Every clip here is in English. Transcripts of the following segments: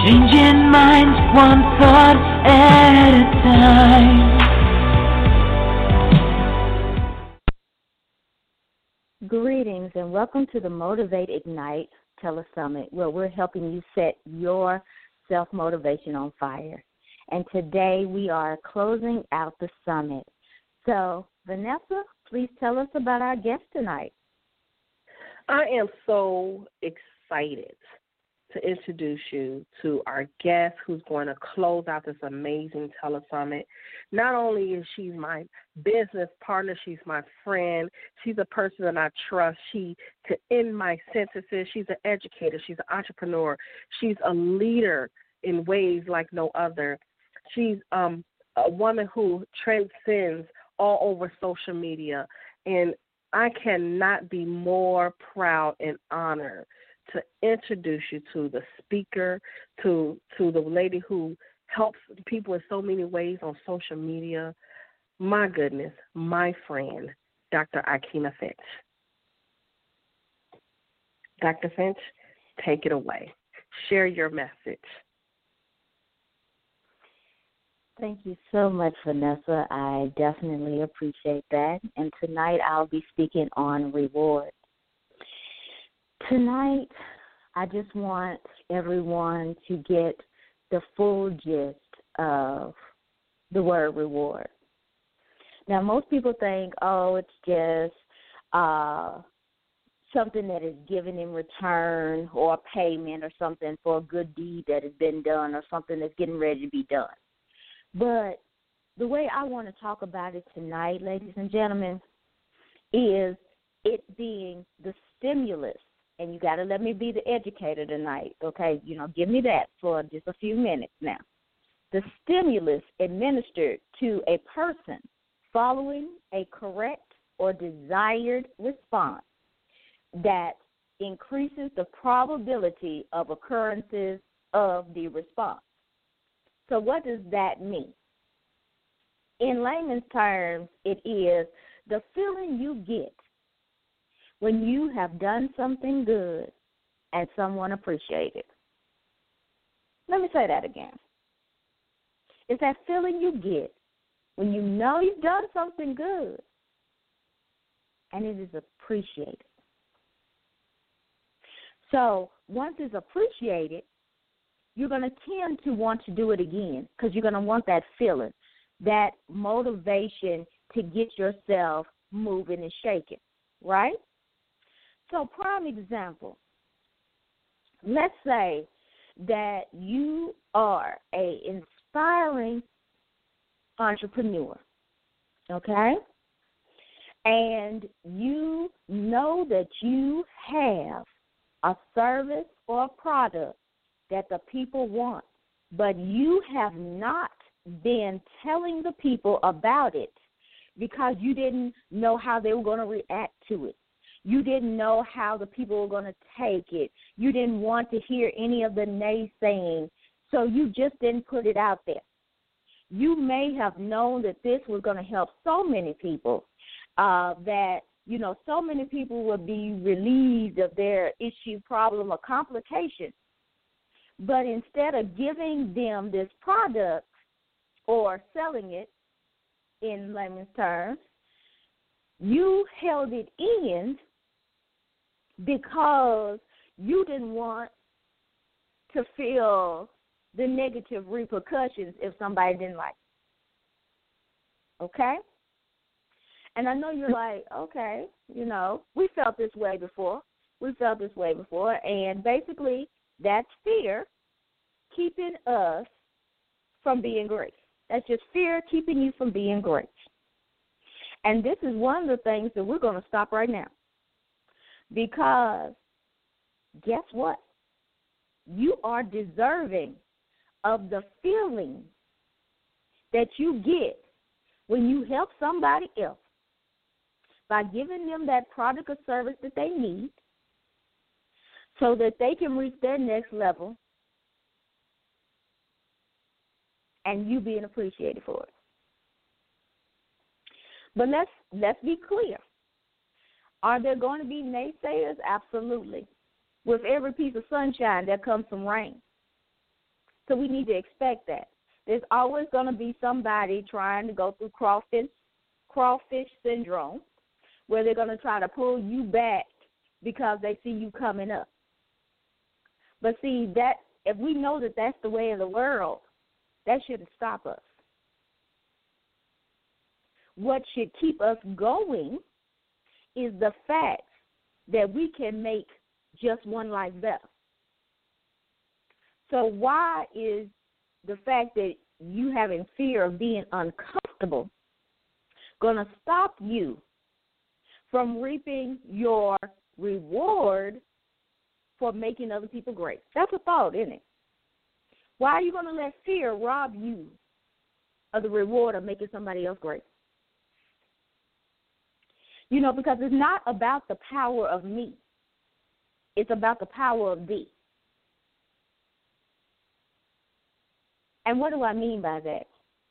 Changing minds one thought at a time. Greetings and welcome to the Motivate Ignite Telesummit, where we're helping you set your self-motivation on fire. And today we are closing out the summit. So, Vanessa, please tell us about our guest tonight. I am so excited to introduce you to our guest who's going to close out this amazing telesummit. Not only is she my business partner, she's my friend. She's a person that I trust. She could end my sentences. She's an educator. She's an entrepreneur. She's a leader in ways like no other. She's a woman who transcends all over social media, and I cannot be more proud and honored to introduce you to the speaker, to the lady who helps people in so many ways on social media. My goodness, my friend, Dr. Ikena Finch. Dr. Finch, take it away. Share your message. Thank you so much, Vanessa. I definitely appreciate that. And tonight I'll be speaking on reward. Tonight, I just want everyone to get the full gist of the word reward. Now, most people think, oh, it's just something that is given in return or payment or something for a good deed that has been done or something that's getting ready to be done. But the way I want to talk about it tonight, ladies and gentlemen, is it being the stimulus. And you got to let me be the educator tonight, okay? Give me that for just a few minutes now. The stimulus administered to a person following a correct or desired response that increases the probability of occurrences of the response. So what does that mean? In layman's terms, it is the feeling you get when you have done something good and someone appreciates it. Let me say that again. It's that feeling you get when you know you've done something good and it is appreciated. So once it's appreciated, you're going to tend to want to do it again because you're going to want that feeling, that motivation to get yourself moving and shaking, right? So, prime example, let's say that you are an inspiring entrepreneur, okay? And you know that you have a service or a product that the people want, but you have not been telling the people about it because you didn't know how they were going to react to it. You didn't know how the people were going to take it. You didn't want to hear any of the naysaying, so you just didn't put it out there. You may have known that this was going to help so many people that, so many people would be relieved of their issue, problem, or complication. But instead of giving them this product or selling it in layman's terms, you held it in because you didn't want to feel the negative repercussions if somebody didn't like it. Okay? And I know you're like, okay, we felt this way before. And basically that's fear keeping us from being great. That's just fear keeping you from being great. And this is one of the things that we're going to stop right now. Because guess what? You are deserving of the feeling that you get when you help somebody else by giving them that product or service that they need so that they can reach their next level and you being appreciated for it. But let's be clear. Are there going to be naysayers? Absolutely. With every piece of sunshine, there comes some rain. So we need to expect that. There's always going to be somebody trying to go through crawfish syndrome, where they're going to try to pull you back because they see you coming up. But see, that if we know that that's the way of the world, that shouldn't stop us. What should keep us going is the fact that we can make just one life better. So why is the fact that you having fear of being uncomfortable going to stop you from reaping your reward for making other people great? That's a thought, isn't it? Why are you going to let fear rob you of the reward of making somebody else great? You know, because it's not about the power of me. It's about the power of thee. And what do I mean by that?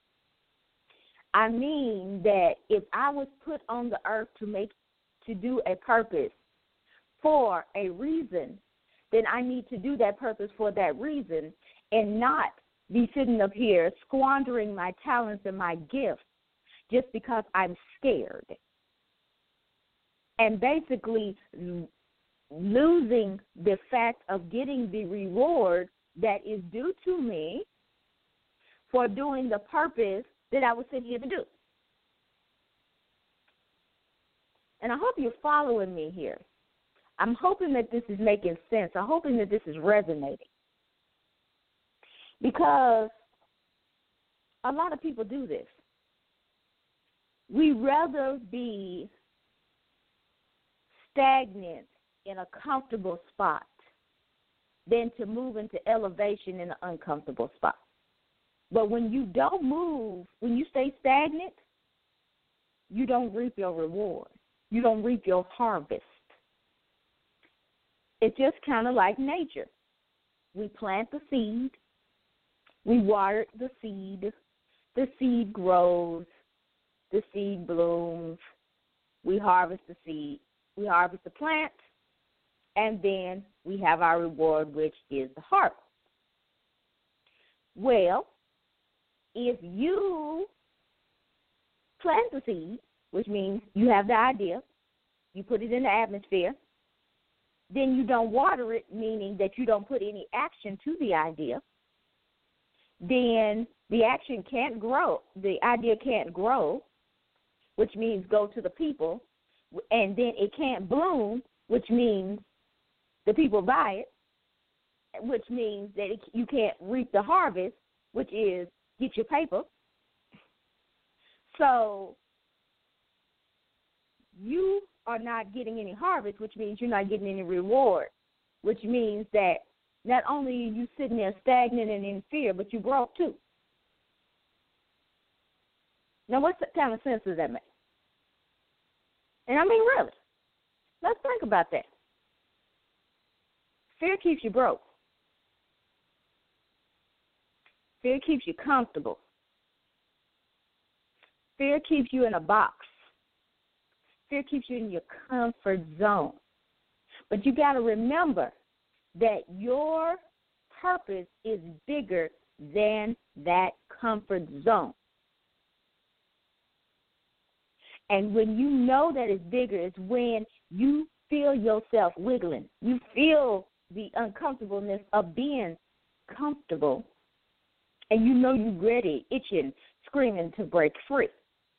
I mean that if I was put on the earth to do a purpose for a reason, then I need to do that purpose for that reason and not be sitting up here squandering my talents and my gifts just because I'm scared. And basically losing the fact of getting the reward that is due to me for doing the purpose that I was sent here to do. And I hope you're following me here. I'm hoping that this is making sense. I'm hoping that this is resonating. Because a lot of people do this. We rather be stagnant in a comfortable spot than to move into elevation in an uncomfortable spot. But when you don't move, when you stay stagnant, you don't reap your reward. You don't reap your harvest. It's just kind of like nature. We plant the seed. We water the seed grows, the seed blooms, we harvest the seed, we harvest the plant, and then we have our reward, which is the harvest. Well, if you plant the seed, which means you have the idea, you put it in the atmosphere, then you don't water it, meaning that you don't put any action to the idea, then the action can't grow. The idea can't grow, which means go to the people, and then it can't bloom, which means the people buy it, which means that you can't reap the harvest, which is get your paper. So you are not getting any harvest, which means you're not getting any reward, which means that not only are you sitting there stagnant and in fear, but you broke too. Now, what kind of sense does that make? And I mean, really, let's think about that. Fear keeps you broke. Fear keeps you comfortable. Fear keeps you in a box. Fear keeps you in your comfort zone. But you got to remember that your purpose is bigger than that comfort zone. And when you know that it's bigger, it's when you feel yourself wiggling. You feel the uncomfortableness of being comfortable, and you know you're ready, itching, screaming to break free.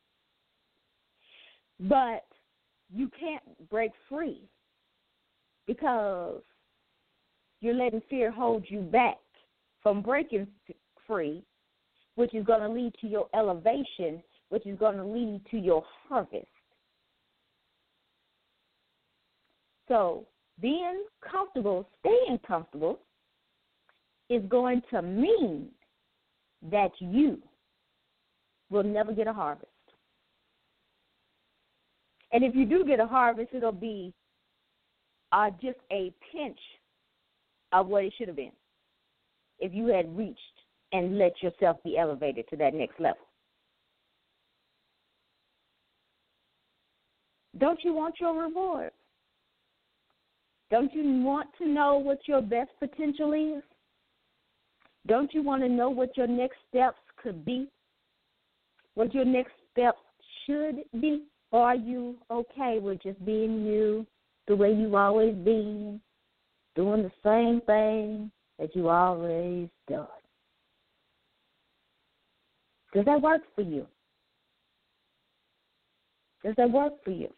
But you can't break free because you're letting fear hold you back from breaking free, which is going to lead to your elevation, which is going to lead to your harvest. So being comfortable, staying comfortable, is going to mean that you will never get a harvest. And if you do get a harvest, it'll be just a pinch of what it should have been if you had reached and let yourself be elevated to that next level. Don't you want your reward? Don't you want to know what your best potential is? Don't you want to know what your next steps could be? What your next steps should be? Or are you okay with just being you, the way you've always been, doing the same thing that you always done? Does that work for you? Does that work for you?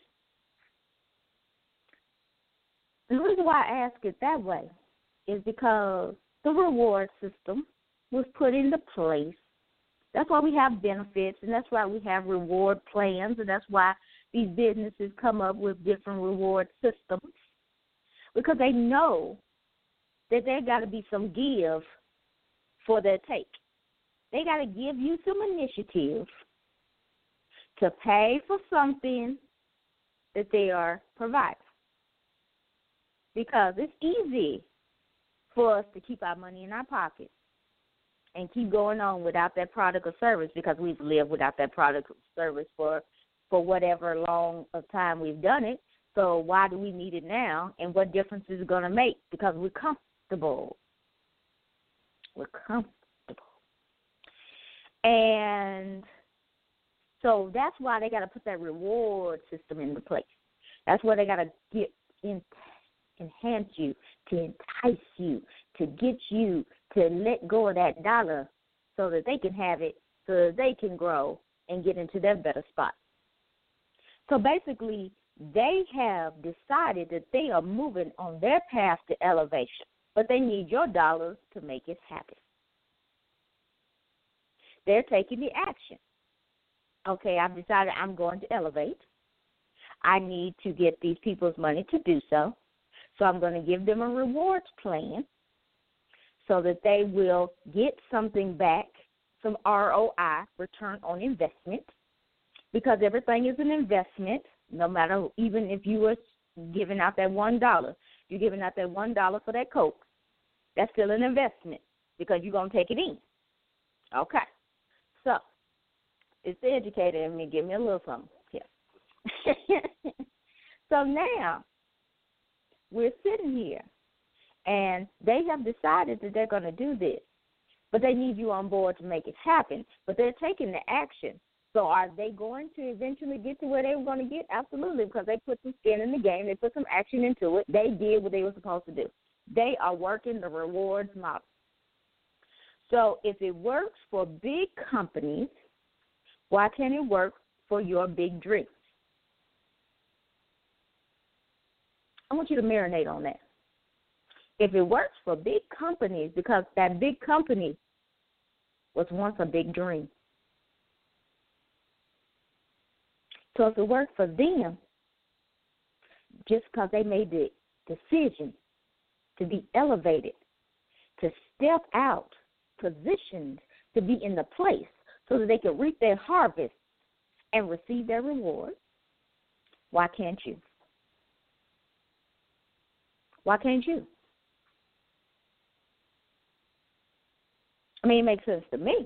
The reason why I ask it that way is because the reward system was put into place. That's why we have benefits, and that's why we have reward plans, and that's why these businesses come up with different reward systems, because they know that there got to be some give for their take. They got to give you some initiative to pay for something that they are providing. Because it's easy for us to keep our money in our pockets and keep going on without that product or service, because we've lived without that product or service for whatever long of time we've done it. So why do we need it now, and what difference is it going to make? Because we're comfortable. We're comfortable. And so that's why they got to put that reward system into place. That's why they got to enhance you, to entice you, to get you to let go of that dollar so that they can have it, so that they can grow and get into their better spot. So basically, they have decided that they are moving on their path to elevation, but they need your dollars to make it happen. They're taking the action. Okay, I've decided I'm going to elevate. I need to get these people's money to do so. So I'm going to give them a rewards plan so that they will get something back, some ROI, return on investment, because everything is an investment, no matter, even if you were giving out that $1. You're giving out that $1 for that Coke. That's still an investment because you're going to take it in. Okay. So it's the educator in me. Give me a little something here. So now we're sitting here, and they have decided that they're going to do this, but they need you on board to make it happen. But they're taking the action. So are they going to eventually get to where they were going to get? Absolutely, because they put some skin in the game. They put some action into it. They did what they were supposed to do. They are working the rewards model. So if it works for big companies, why can't it work for your big dreams? I want you to marinate on that. If it works for big companies, because that big company was once a big dream. So if it worked for them, just because they made the decision to be elevated, to step out, positioned to be in the place so that they could reap their harvest and receive their reward, why can't you? Why can't you? I mean, it makes sense to me.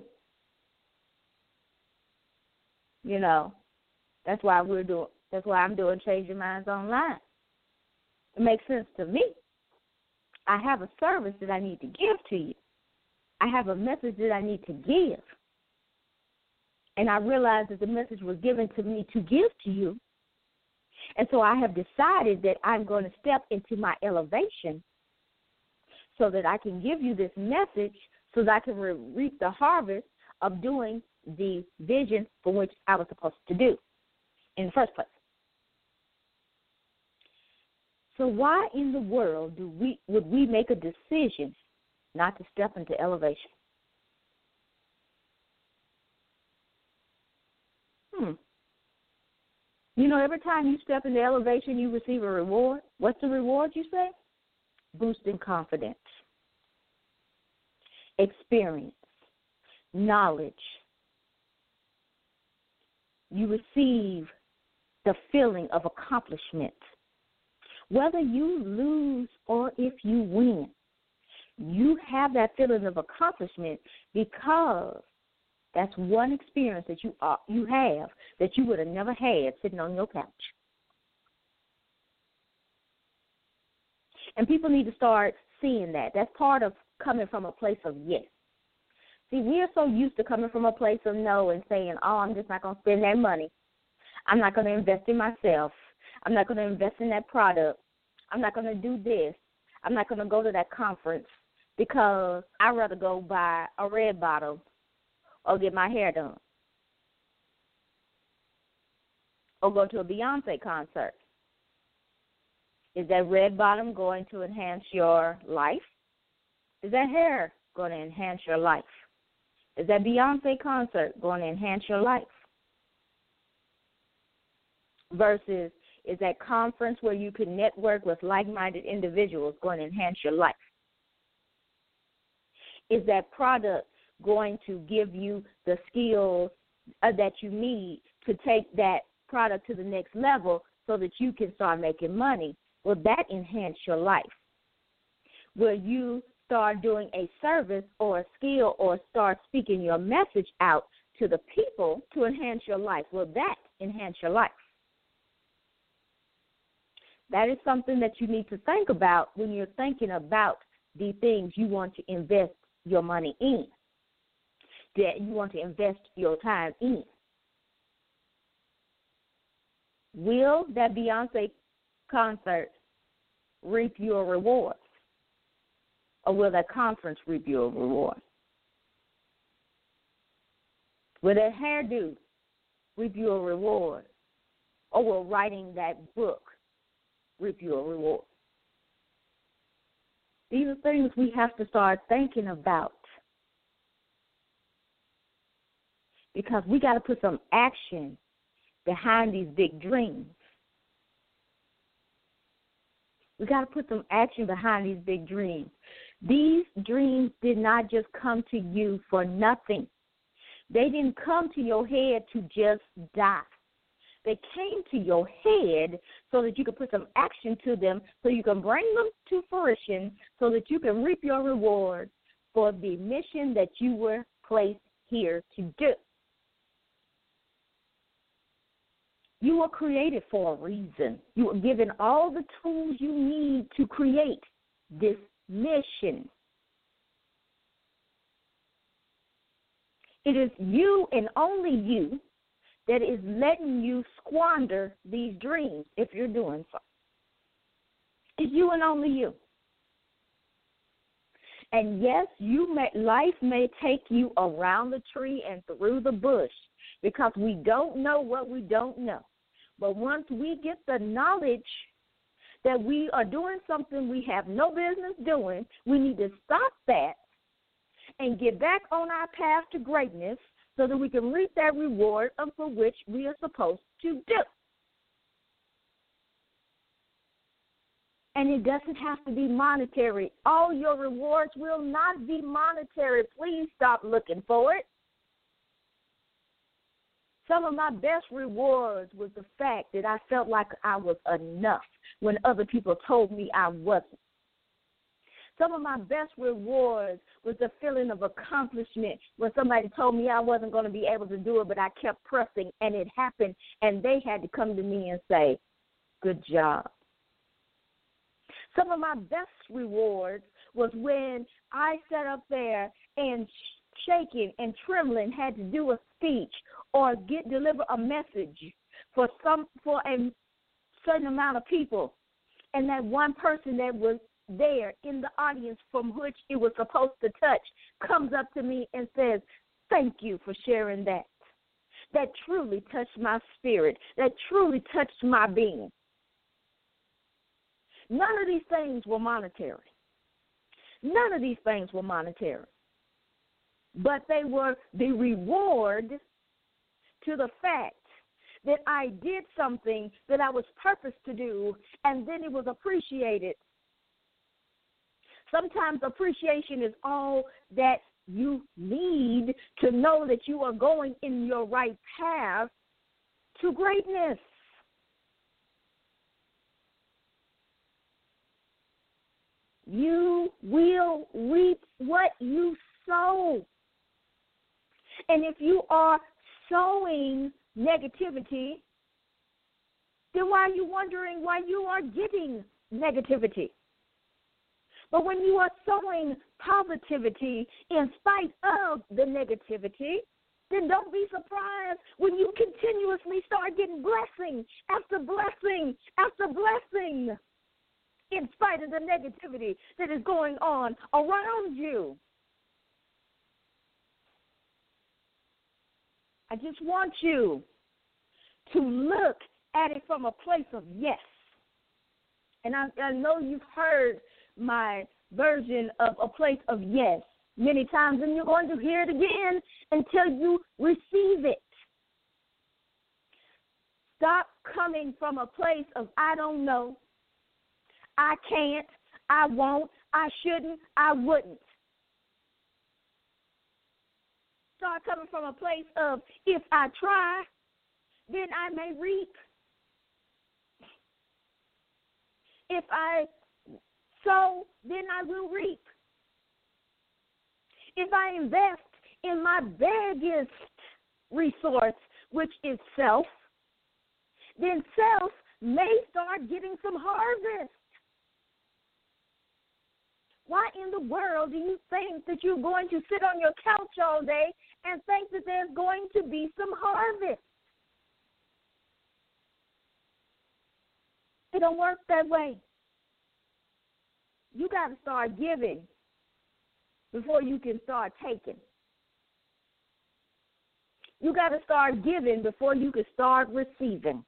You know, that's why I'm doing Change Your Minds Online. It makes sense to me. I have a service that I need to give to you. I have a message that I need to give. And I realized that the message was given to me to give to you. And so I have decided that I'm going to step into my elevation so that I can give you this message so that I can reap the harvest of doing the vision for which I was supposed to do in the first place. So why in the world would we make a decision not to step into elevation? You know, every time you step into elevation, you receive a reward. What's the reward, you say? Boosting confidence, experience, knowledge. You receive the feeling of accomplishment. Whether you lose or if you win, you have that feeling of accomplishment because that's one experience that you have that you would have never had sitting on your couch. And people need to start seeing that. That's part of coming from a place of yes. See, we are so used to coming from a place of no and saying, oh, I'm just not going to spend that money. I'm not going to invest in myself. I'm not going to invest in that product. I'm not going to do this. I'm not going to go to that conference because I'd rather go buy a red bottom or get my hair done or go to a Beyonce concert. Is that red bottom going to enhance your life? Is that hair going to enhance your life? Is that Beyonce concert going to enhance your life? Versus, is that conference where you can network with like-minded individuals going to enhance your life? Is that product going to give you the skills that you need to take that product to the next level so that you can start making money? Will that enhance your life? Will you start doing a service or a skill or start speaking your message out to the people to enhance your life? Will that enhance your life? That is something that you need to think about when you're thinking about the things you want to invest your money in, that you want to invest your time in. Will that Beyonce concert reap your reward? Or will that conference reap your reward? Will that hairdo reap your reward? Or will writing that book reap your reward? These are things we have to start thinking about because we got to put some action behind these big dreams. We got to put some action behind these big dreams. These dreams did not just come to you for nothing. They didn't come to your head to just die. They came to your head so that you could put some action to them, so you can bring them to fruition, so that you can reap your reward for the mission that you were placed here to do. You were created for a reason. You were given all the tools you need to create this mission. It is you and only you that is letting you squander these dreams if you're doing so. It's you and only you. And yes, life may take you around the tree and through the bush because we don't know what we don't know. But once we get the knowledge that we are doing something we have no business doing, we need to stop that and get back on our path to greatness so that we can reap that reward for which we are supposed to do. And it doesn't have to be monetary. All your rewards will not be monetary. Please stop looking for it. Some of my best rewards was the fact that I felt like I was enough when other people told me I wasn't. Some of my best rewards was the feeling of accomplishment when somebody told me I wasn't going to be able to do it, but I kept pressing, and it happened, and they had to come to me and say, good job. Some of my best rewards was when I sat up there and shaking and trembling had to do a speech or deliver a message for a certain amount of people, and that one person that was there in the audience from which it was supposed to touch comes up to me and says, thank you for sharing that. That truly touched my spirit. That truly touched my being. None of these things were monetary. None of these things were monetary. But they were the reward to the fact that I did something that I was purposed to do, and then it was appreciated. Sometimes appreciation is all that you need to know that you are going in your right path to greatness. You will reap what you sow. And if you are sowing negativity, then why are you wondering why you are getting negativity? But when you are sowing positivity in spite of the negativity, then don't be surprised when you continuously start getting blessing after blessing after blessing in spite of the negativity that is going on around you. I just want you to look at it from a place of yes. And I know you've heard my version of a place of yes many times, and you're going to hear it again until you receive it. Stop coming from a place of I don't know, I can't, I won't, I shouldn't, I wouldn't. Start coming from a place of if I try, then I may reap. If I sow, then I will reap. If I invest in my biggest resource, which is self, then self may start getting some harvest. Why in the world do you think that you're going to sit on your couch all day and think that there's going to be some harvest? It don't work that way. You got to start giving before you can start taking. You got to start giving before you can start receiving.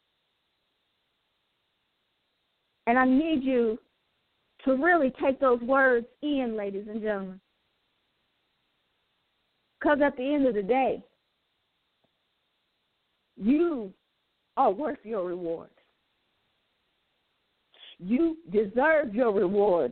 And I need you to really take those words in, ladies and gentlemen. Because at the end of the day, you are worth your reward. You deserve your reward.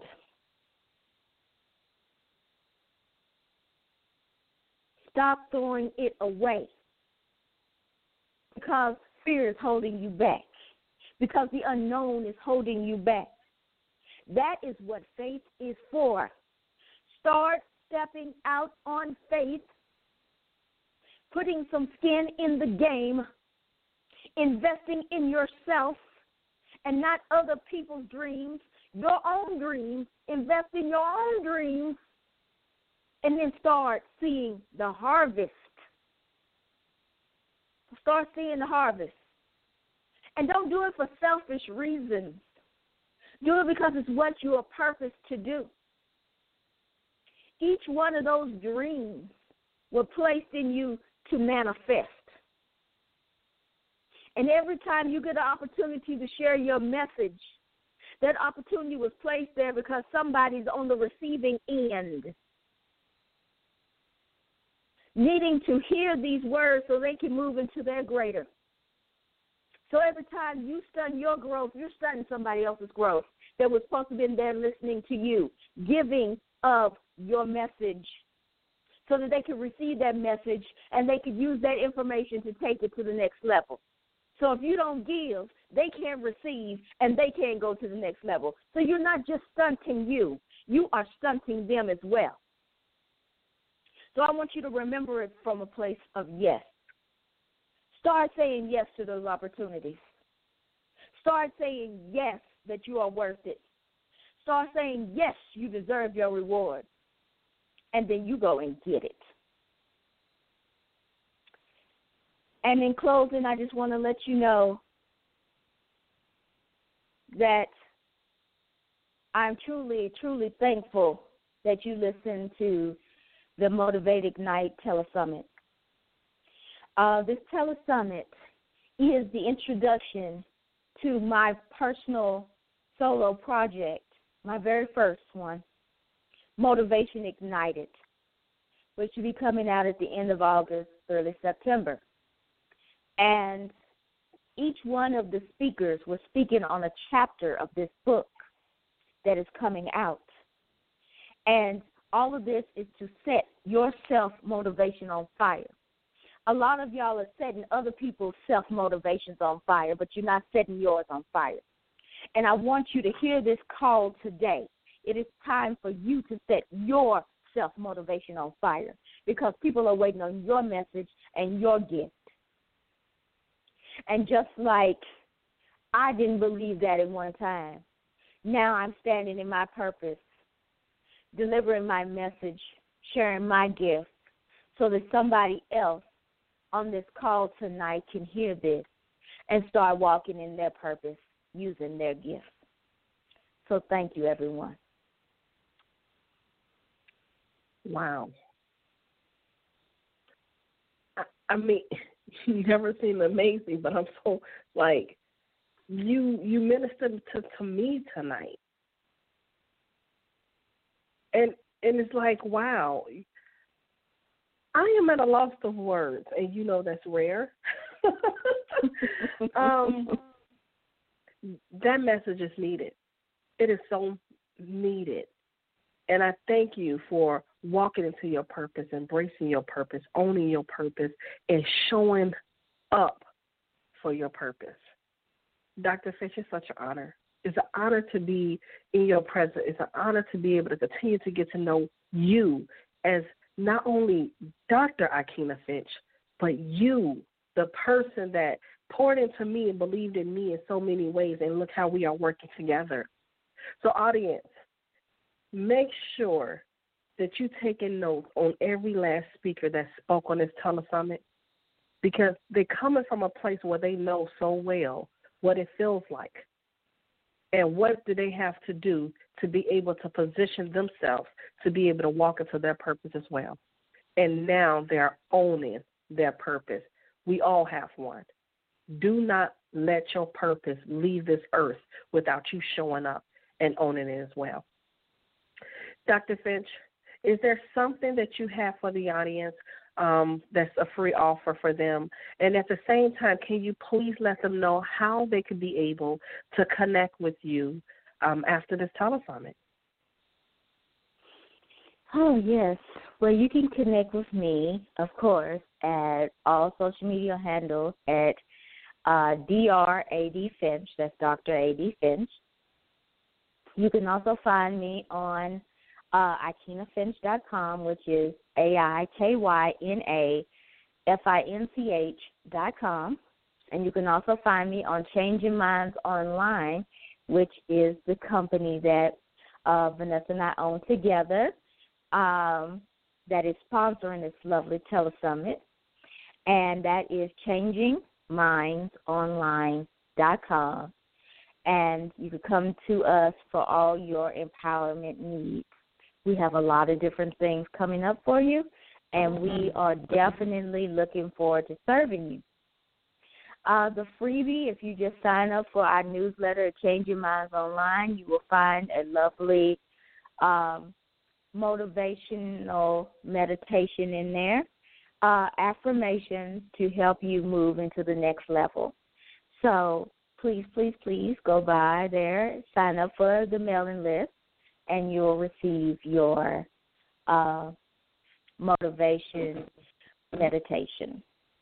Stop throwing it away because fear is holding you back, because the unknown is holding you back. That is what faith is for. Start stepping out on faith, putting some skin in the game, investing in yourself and not other people's dreams, your own dreams. Invest in your own dreams, and then start seeing the harvest. Start seeing the harvest. And don't do it for selfish reasons. Do it because it's what you are purposed to do. Each one of those dreams were placed in you to manifest. And every time you get an opportunity to share your message, that opportunity was placed there because somebody's on the receiving end, needing to hear these words so they can move into their greater. So every time you stun your growth, you're stunning somebody else's growth that was supposed to be there listening to you, giving of your message so that they can receive that message and they can use that information to take it to the next level. So if you don't give, they can't receive and they can't go to the next level. So you're not just stunting you. You are stunting them as well. So I want you to remember it from a place of yes. Start saying yes to those opportunities. Start saying yes that you are worth it. Start saying yes, you deserve your reward. And then you go and get it. And in closing, I just want to let you know that I'm truly, truly thankful that you listened to the Motivate Ignite Telesummit. This Telesummit is the introduction to my personal solo project, my very first one, Motivation Ignited, which will be coming out at the end of August, early September. And each one of the speakers was speaking on a chapter of this book that is coming out. And all of this is to set your self-motivation on fire. A lot of y'all are setting other people's self-motivations on fire, but you're not setting yours on fire. And I want you to hear this call today. It is time for you to set your self-motivation on fire because people are waiting on your message and your gift. And just like I didn't believe that at one time, now I'm standing in my purpose delivering my message, sharing my gift, so that somebody else on this call tonight can hear this and start walking in their purpose using their gifts. So thank you, everyone. Wow. I mean, you never seem amazing, but I'm so, like, you ministered to me tonight. And it's like, wow, I am at a loss of words, and you know that's rare. That message is needed. It is so needed. And I thank you for walking into your purpose, embracing your purpose, owning your purpose, and showing up for your purpose. Dr. Finch, it's such an honor. It's an honor to be in your presence. It's an honor to be able to continue to get to know you as not only Dr. Akina Finch, but you, the person that poured into me and believed in me in so many ways, and look how we are working together. So, audience, make sure that you're taking notes on every last speaker that spoke on this telesummit, because they're coming from a place where they know so well what it feels like and what do they have to do to be able to position themselves to be able to walk into their purpose as well. And now they're owning their purpose. We all have one. Do not let your purpose leave this earth without you showing up and owning it as well. Dr. Finch, is there something that you have for the audience that's a free offer for them? And at the same time, can you please let them know how they could be able to connect with you after this telesummit? Oh, yes. Well, you can connect with me, of course, at all social media handles at Dr. A.D. Finch. That's Dr. A.D. Finch. You can also find me on AikinaFinch.com, which is AIKYNAFINCH.com. And you can also find me on Changing Minds Online, which is the company that Vanessa and I own together, that is sponsoring this lovely telesummit. And that is ChangingMindsOnline.com. And you can come to us for all your empowerment needs. We have a lot of different things coming up for you, and we are definitely looking forward to serving you. The freebie, if you just sign up for our newsletter at Changing Minds Online, you will find a lovely motivational meditation in there, affirmations to help you move into the next level. So please, please, please go by there, sign up for the mailing list, and you'll receive your motivation meditation.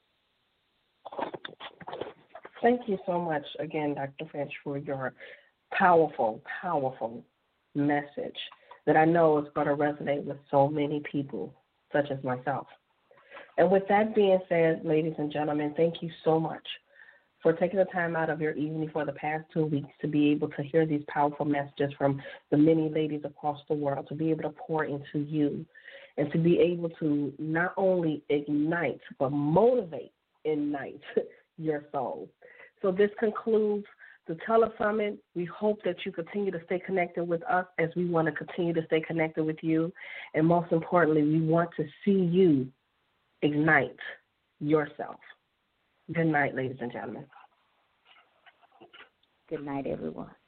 Thank you so much again, Dr. Finch, for your powerful, powerful message that I know is going to resonate with so many people, such as myself. And with that being said, ladies and gentlemen, thank you so much for taking the time out of your evening for the past 2 weeks to be able to hear these powerful messages from the many ladies across the world, to be able to pour into you, and to be able to not only ignite, but motivate, ignite your soul. So this concludes the telesummit. We hope that you continue to stay connected with us as we want to continue to stay connected with you. And most importantly, we want to see you ignite yourself. Good night, ladies and gentlemen. Good night, everyone.